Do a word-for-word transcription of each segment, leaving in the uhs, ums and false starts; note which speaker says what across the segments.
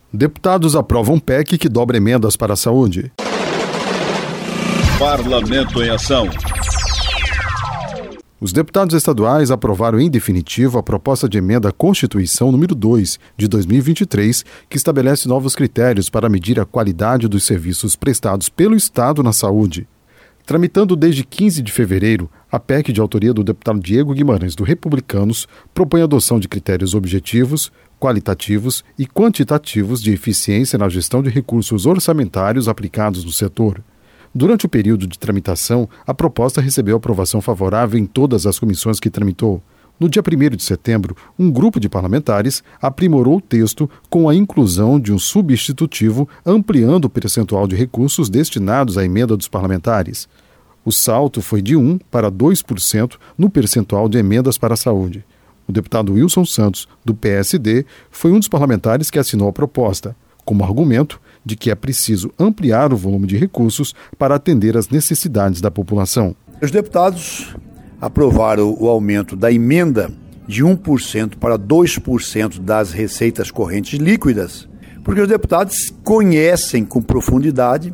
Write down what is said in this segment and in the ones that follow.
Speaker 1: Deputados aprovam P E C que dobra emendas para a saúde.
Speaker 2: Parlamento em ação.
Speaker 1: Os deputados estaduais aprovaram em definitivo a proposta de emenda à Constituição número dois, de dois mil e vinte e três, que estabelece novos critérios para medir a qualidade dos serviços prestados pelo Estado na saúde. Tramitando desde quinze de fevereiro, a P E C de autoria do deputado Diego Guimarães, do Republicanos, propõe a adoção de critérios objetivos, qualitativos e quantitativos de eficiência na gestão de recursos orçamentários aplicados no setor. Durante o período de tramitação, a proposta recebeu aprovação favorável em todas as comissões que tramitou. No dia primeiro de setembro, um grupo de parlamentares aprimorou o texto com a inclusão de um substitutivo ampliando o percentual de recursos destinados à emenda dos parlamentares. O salto foi de um para dois por cento no percentual de emendas para a saúde. O deputado Wilson Santos, do P S D, foi um dos parlamentares que assinou a proposta, como argumento de que é preciso ampliar o volume de recursos para atender às necessidades da população.
Speaker 3: Os deputados aprovaram o aumento da emenda de um por cento para dois por cento das receitas correntes líquidas, porque os deputados conhecem com profundidade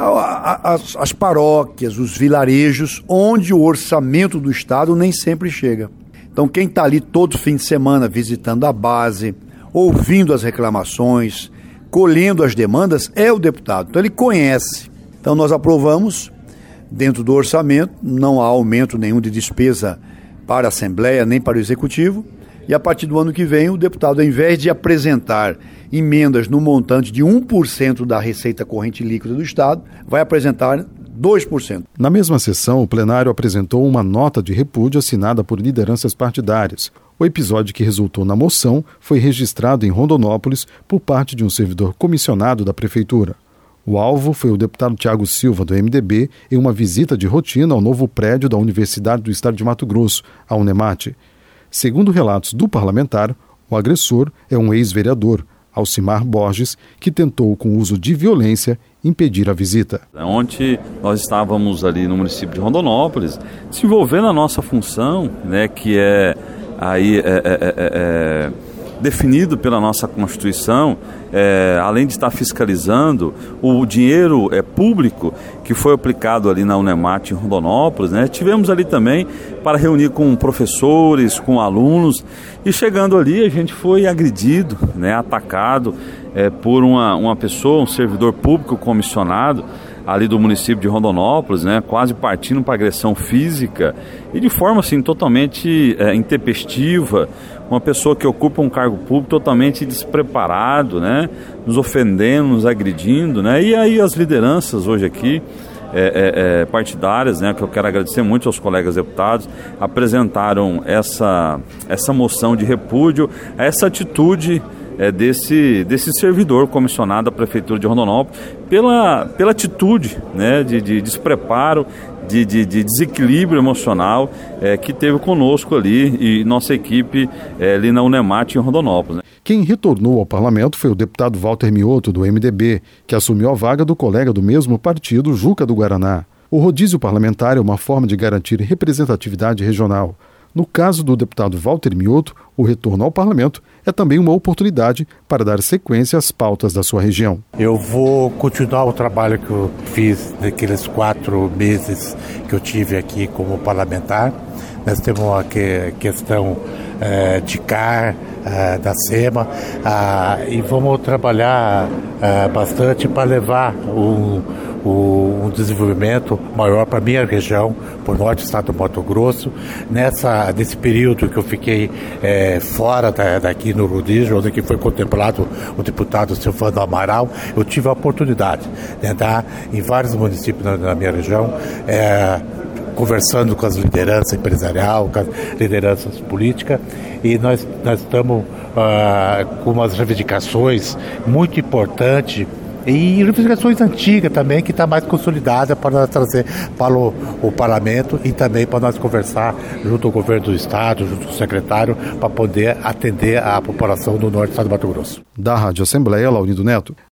Speaker 3: as, as paróquias, os vilarejos, onde o orçamento do Estado nem sempre chega. Então, quem está ali todo fim de semana visitando a base, ouvindo as reclamações, colhendo as demandas, é o deputado. Então, ele conhece. Então, nós aprovamos, dentro do orçamento, não há aumento nenhum de despesa para a Assembleia, nem para o Executivo, e a partir do ano que vem, o deputado, ao invés de apresentar emendas no montante de um por cento da receita corrente líquida do Estado, vai apresentar dois por cento.
Speaker 1: Na mesma sessão, o plenário apresentou uma nota de repúdio assinada por lideranças partidárias. O episódio que resultou na moção foi registrado em Rondonópolis por parte de um servidor comissionado da Prefeitura. O alvo foi o deputado Tiago Silva, do M D B, em uma visita de rotina ao novo prédio da Universidade do Estado de Mato Grosso, a Unemate. Segundo relatos do parlamentar, o agressor é um ex-vereador, Alcimar Borges, que tentou, com o uso de violência, impedir a visita.
Speaker 4: Ontem nós estávamos ali no município de Rondonópolis, desenvolvendo a nossa função, né, que é, aí, é, é, é, é definido pela nossa Constituição, é, além de estar fiscalizando o dinheiro é, público que foi aplicado ali na Unemate em Rondonópolis, né? Tivemos ali também para reunir com professores, com alunos, e chegando ali a gente foi agredido, né, atacado é, por uma, uma pessoa, um servidor público comissionado ali do município de Rondonópolis, né, quase partindo para agressão física e de forma assim totalmente é, intempestiva, uma pessoa que ocupa um cargo público totalmente despreparado, né, nos ofendendo, nos agredindo, né, e aí as lideranças hoje aqui é, é, é, partidárias, né, que eu quero agradecer muito aos colegas deputados, apresentaram essa, essa moção de repúdio a essa atitude É desse, desse servidor comissionado da Prefeitura de Rondonópolis pela, pela atitude, né, de, de despreparo, de, de, de desequilíbrio emocional é, que teve conosco ali e nossa equipe é, ali na Unemate em Rondonópolis. Né.
Speaker 1: Quem retornou ao parlamento foi o deputado Walter Mioto, do M D B, que assumiu a vaga do colega do mesmo partido, Juca do Guaraná. O rodízio parlamentar é uma forma de garantir representatividade regional. No caso do deputado Walter Mioto, o retorno ao parlamento é também uma oportunidade para dar sequência às pautas da sua região.
Speaker 5: Eu vou continuar o trabalho que eu fiz naqueles quatro meses que eu tive aqui como parlamentar. Nós temos a questão é, de C A R, é, da SEMA, é, e vamos trabalhar é, bastante para levar um, um desenvolvimento maior para a minha região, para o norte do estado do Mato Grosso. Nessa, nesse período que eu fiquei é, fora da, daqui no rodízio, onde foi contemplado o deputado Silvano Amaral, eu tive a oportunidade de andar em vários municípios na, na minha região, é, conversando com as lideranças empresariais, com as lideranças políticas, e nós, nós estamos ah, com umas reivindicações muito importantes, e reivindicações antigas também, que está mais consolidada para nós trazer para o, o parlamento e também para nós conversar junto ao governo do estado, junto com o secretário, para poder atender a população do norte do estado do Mato Grosso.
Speaker 1: Da Rádio Assembleia, Laurindo Neto.